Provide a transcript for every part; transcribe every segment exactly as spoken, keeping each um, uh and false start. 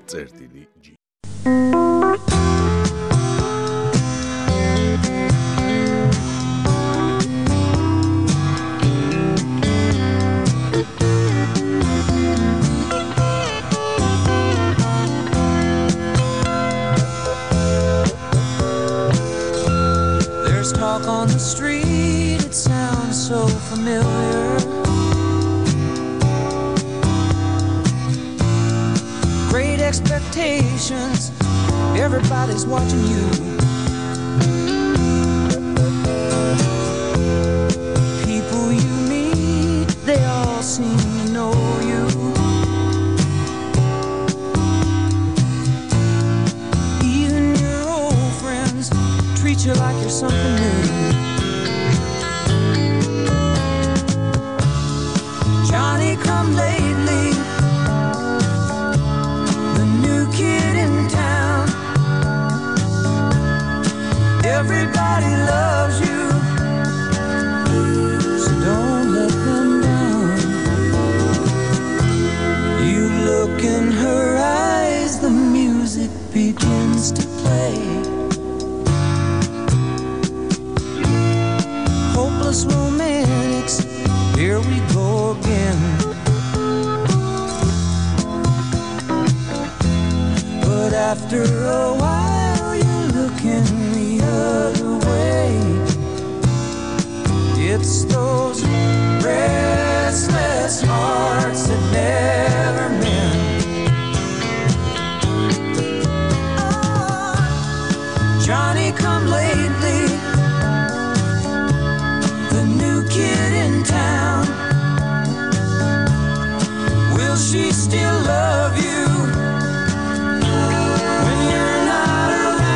წერტილი G. There's talk on the street, it sounds so familiar. Great expectations, everybody's watching you. People you meet, they all seem to know you. Even your old friends treat you like you're something new. Johnny come lately, the new kid in town. Everybody loves you, so don't let them down. You look in her eyes, the music begins to play. Hopeless romantics, here we go again. But after a while you're looking the other way. It's those restless hearts that never mend. Oh, Johnny come lately, the new kid in town. Will she still love you when you're not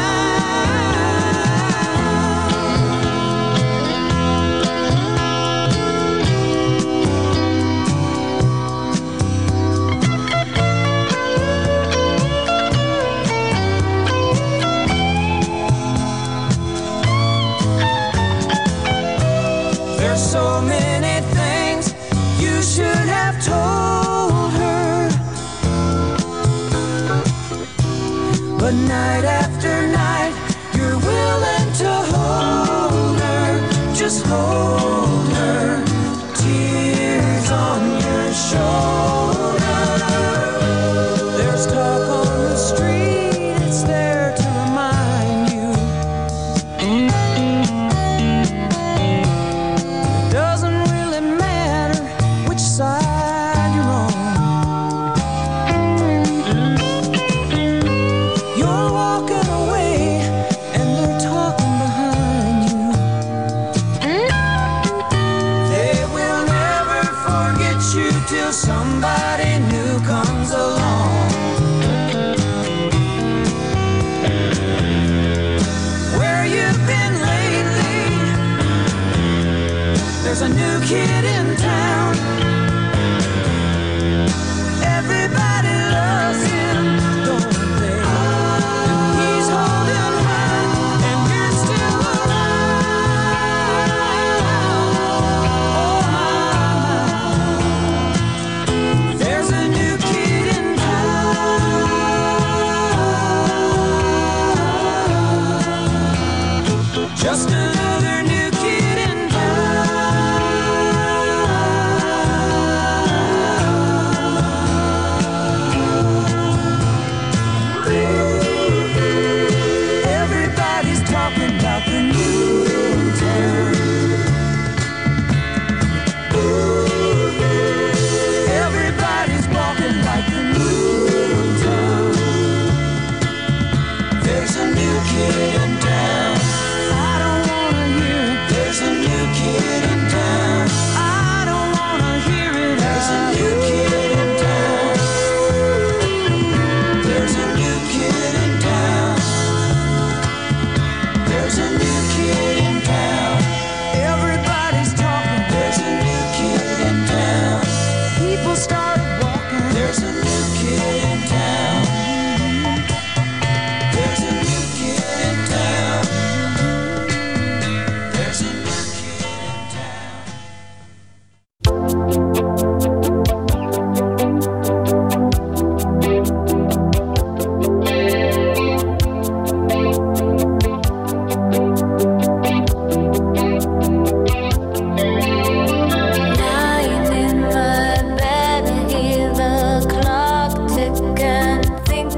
There's so many things you should have told her, but night after night you're willing to hold her, just hold her, tears on your shoulder. There's talk on the street, it's there to remind you. Doesn't really matter which side you're on. You're walking away and they're talking behind you. They will never forget you till somebody new comes along. Where you've been lately, there's a new kid in town. Everybody loves him, don't they? And he's holding high, and you're still around. Oh my, there's a new kid in town. Just another new kid in town.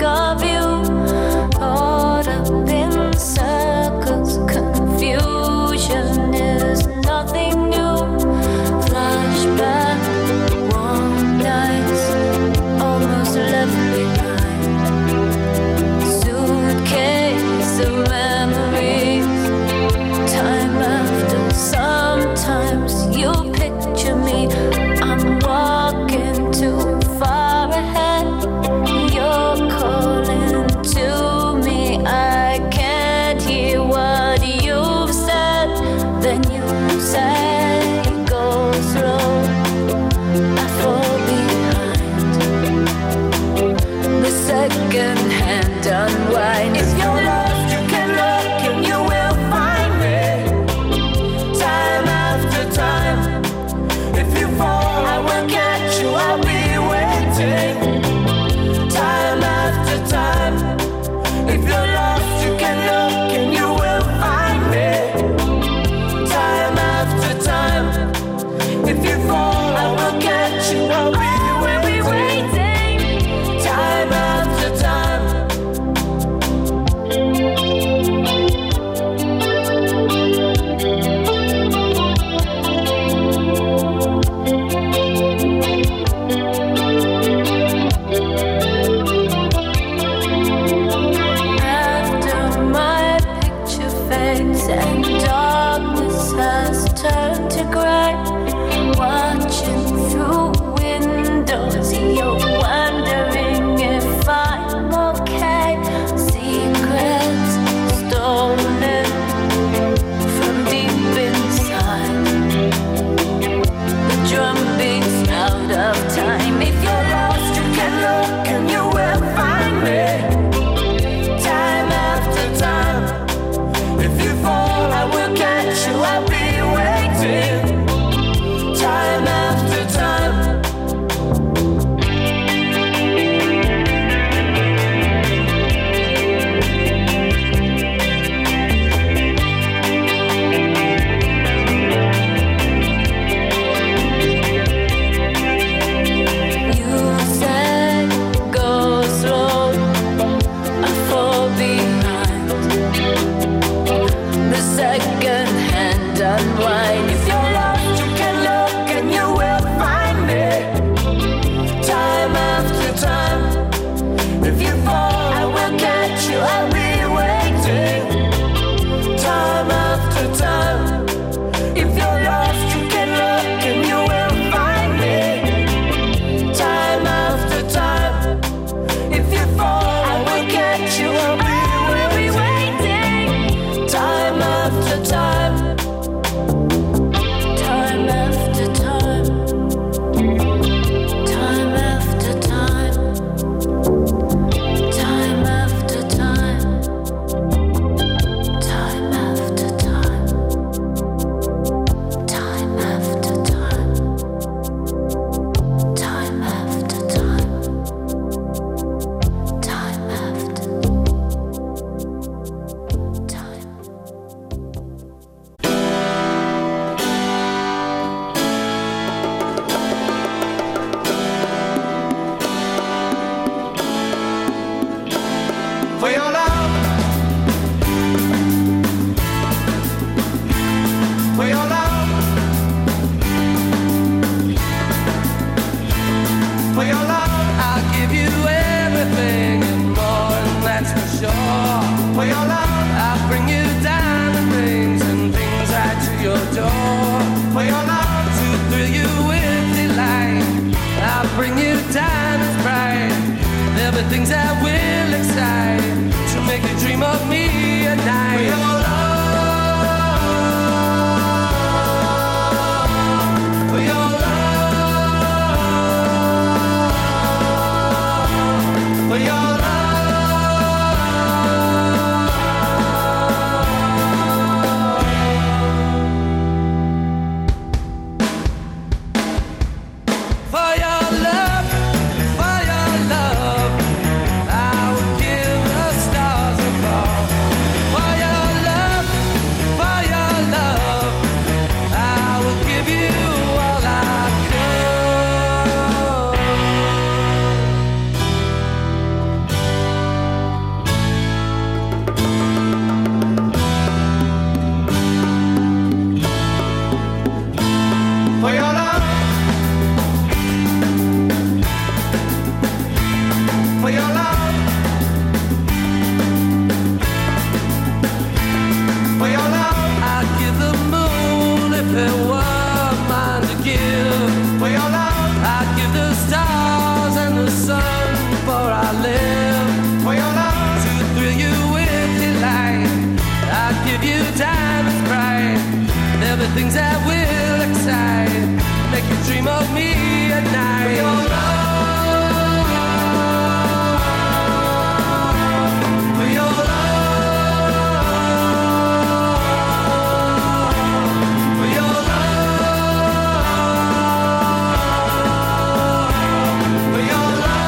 of you, caught up in circles. Confusion is nothing new. Flashback, warm nights, almost left behind. Suitcase of memories, time after. Sometimes you picture me, I'm walking too far ahead. You're calling to me, I can't hear what you've said. Then you say, go slow, I fall behind. The second hand unwind. If you're lost, you can look and you will find me. Time after time. If you fall, I will catch you, I'll be waiting. Time after time. If you're lost, you can look and you will find me. Time after time. If you fall, I will catch you, I'll be waiting. Time after time. After my picture fades and darkness has turned to gray, watching through windows, you're wondering if I'm okay. Secrets stolen from deep inside. The drum beats out of time. If you're lost, you can look and you will find me. Time after time. If you fall, I will catch you, I'll be waiting. Time after time. You said go slow, I fall behind. The second hand unwind. If you're lost, you can look and you will find me. Time after time. If you fall, I will catch you, I'll be waiting. Time after time. If you're lost, you can look and you will find me. Time after time. If you fall, I will catch you, I'll be waiting. Time after time. Time after time. Time after time. Time after time. Time after time. Time after time. Time after time. Time after time. For your love, for your love, for your love, I'll give you everything and more, and that's for sure. For your love, I'll bring you diamond rings and things right to your door. For your love, to thrill you with delight, I'll bring you diamonds bright. There'll be things that will excite, to make you dream of me at night. For your love, for your love, for your love. For your love, for your love, I would give the stars above. things that will excite, make you dream of me at night. For your love, for your love, for your love, for your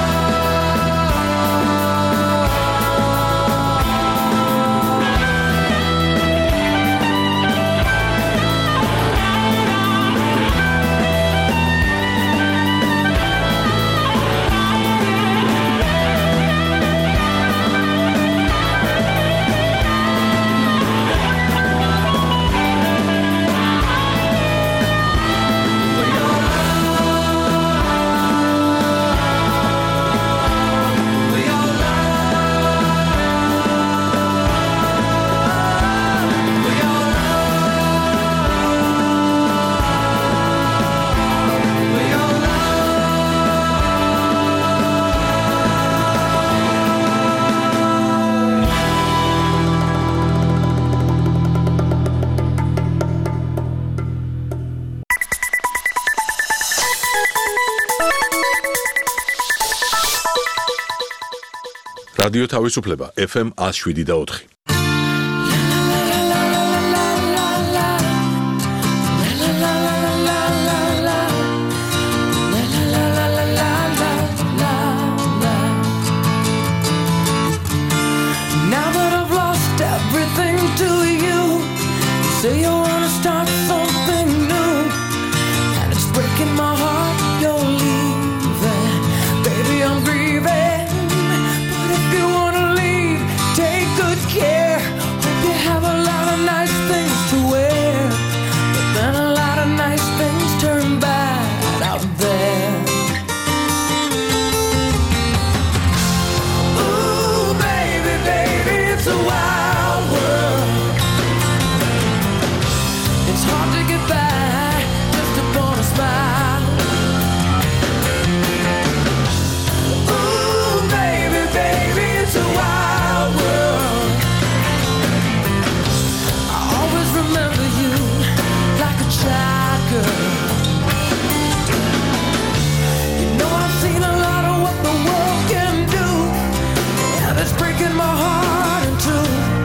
რადიო თავისუფლება ეფ ემ one oh seven და four. Now that I've lost everything to you, you say you wanna start something new, and it's breaking my heart you're leaving. Baby, I'm grieving. If you wanna leave, take good care. Hope you have a lot of nice things to wear, but then a lot of nice things turn bad out there. Ooh, baby, baby, it's a wild world. It's hard to get by just upon a smile. Ooh, baby, baby, it's a wild world. I always remember you like a child girl. You know I've seen a lot of what the world can do, and it's breaking my heart in two.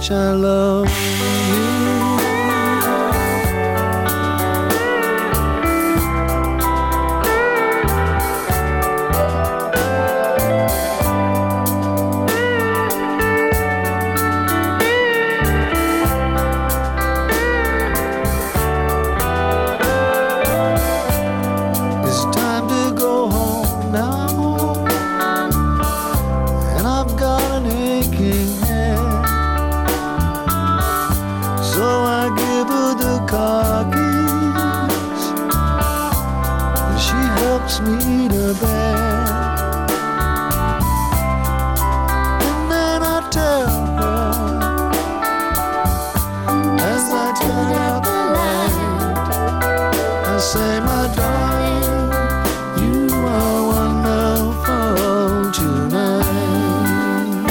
much I love you. Me to bed, and then I tell her as I turn out the light, I say, my darling, you are wonderful tonight.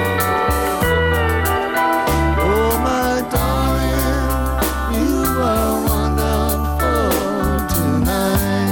Oh, my darling, you are wonderful tonight.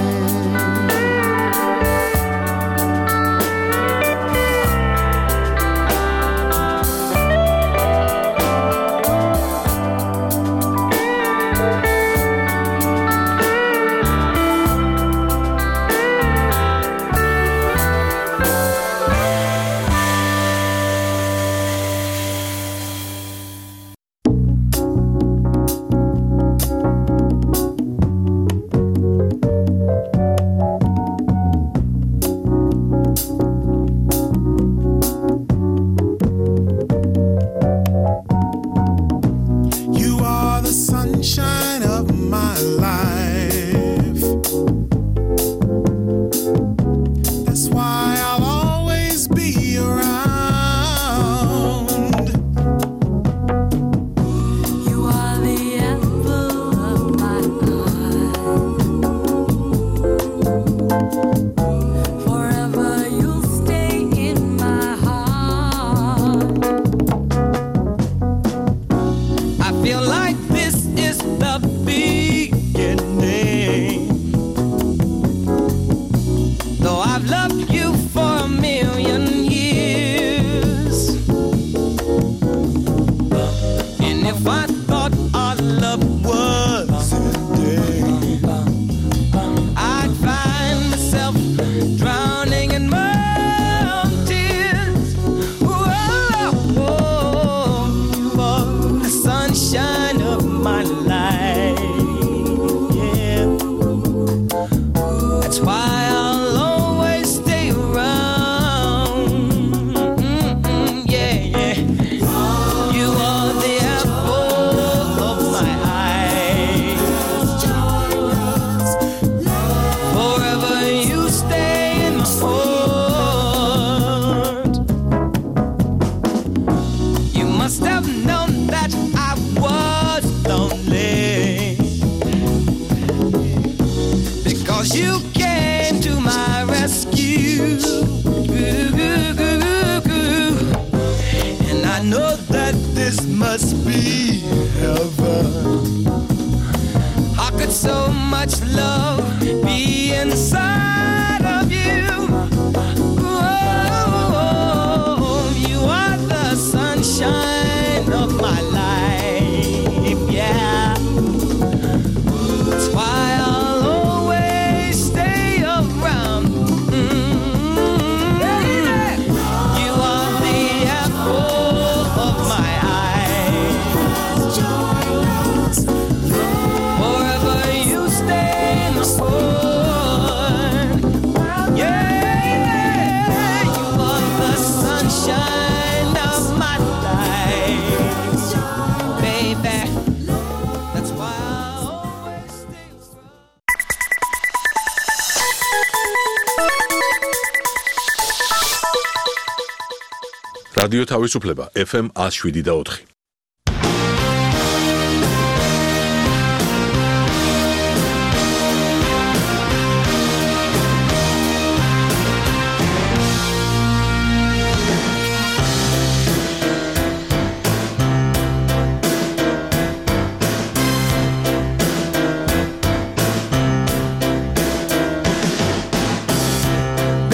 რადიო თავისუფლება ეფ ემ one oh seven და four.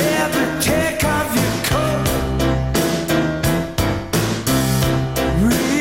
Real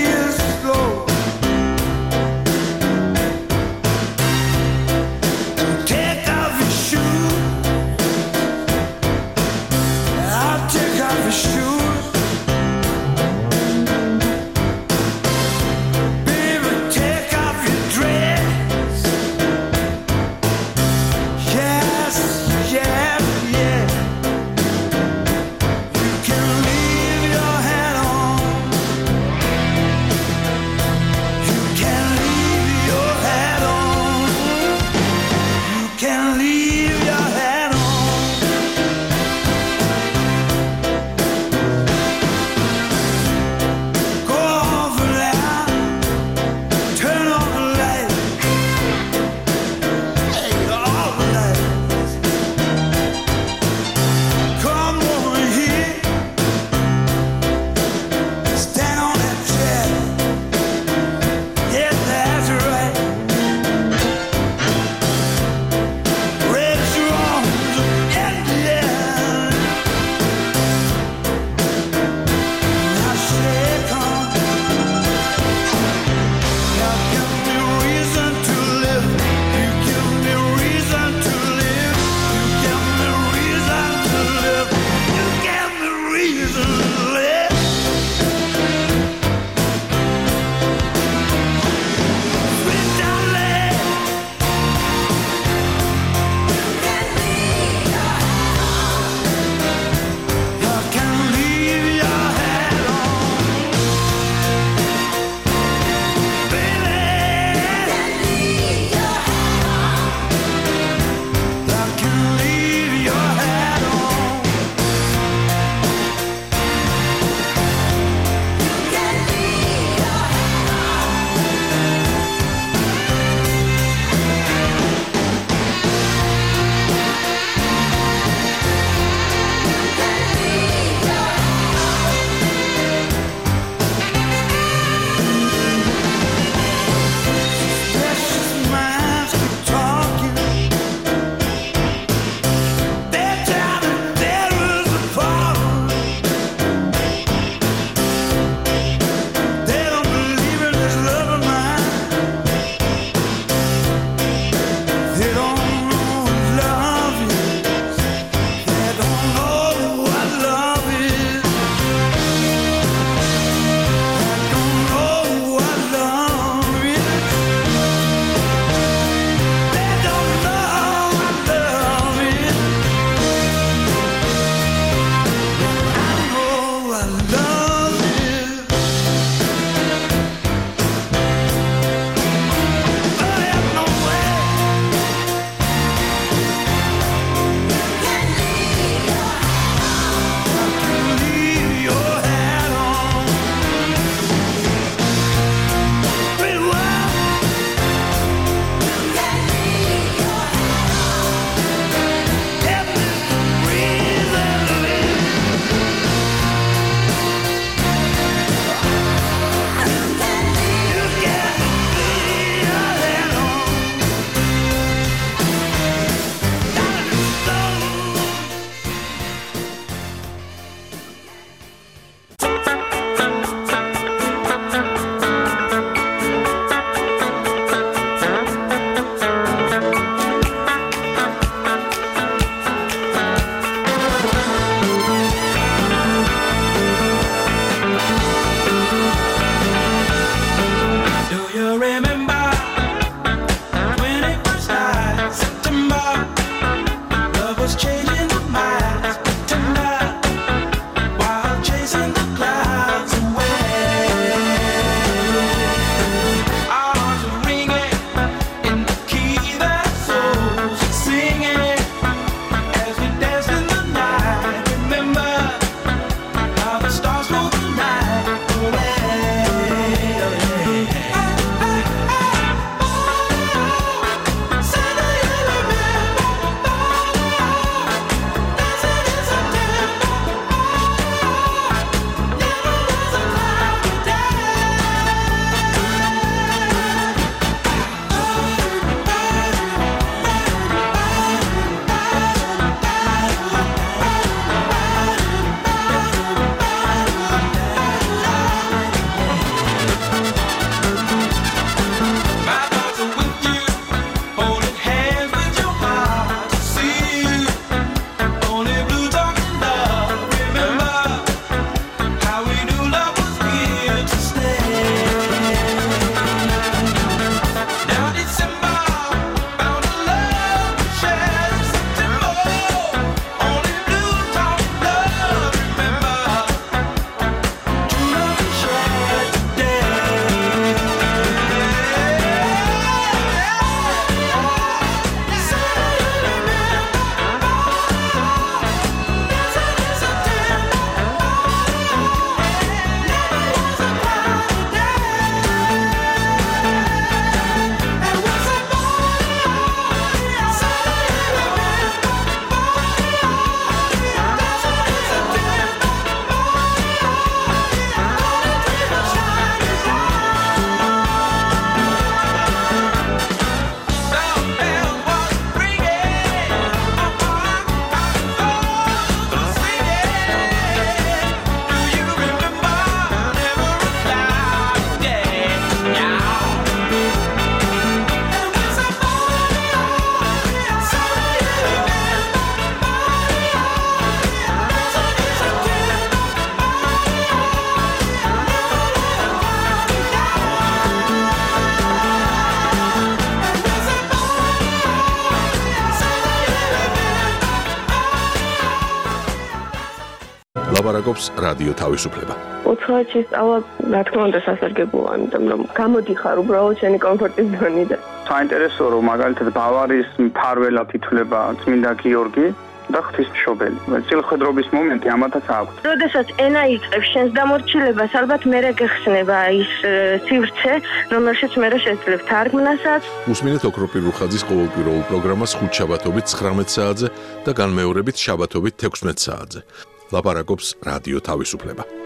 ლაპარაკობს რადიო თავისუფლება. უცხოეთში სწავლა, რა თქმა უნდა, სასარგებლოა, იმიტომ რომ გამოდიხარ უბრალოდ შენი კომფორტის ზონიდან. საინტერესოა, რომ მაგალითად ბავარიის მფარველად ითვლება წმინდა გიორგი და ღვთისმშობელი. წილხვედრობის მომენტი ამათაც აქვს. როდესაც ენა იწყებს შენს დამორჩილებას, ალბათ მერე გეხსნება ის სივრცე, რომელშიც მერე შეძლებ თარგმნასაც. უსმინეთ ოქროპირ რუხაძის ყოველკვირეულ პროგრამას ხუთ შაბათობით ცხრამეტ საათზე და განმეორებით შაბათობით თექვსმეტ საათზე. ლაპარაკობს რადიო თავისუფლება.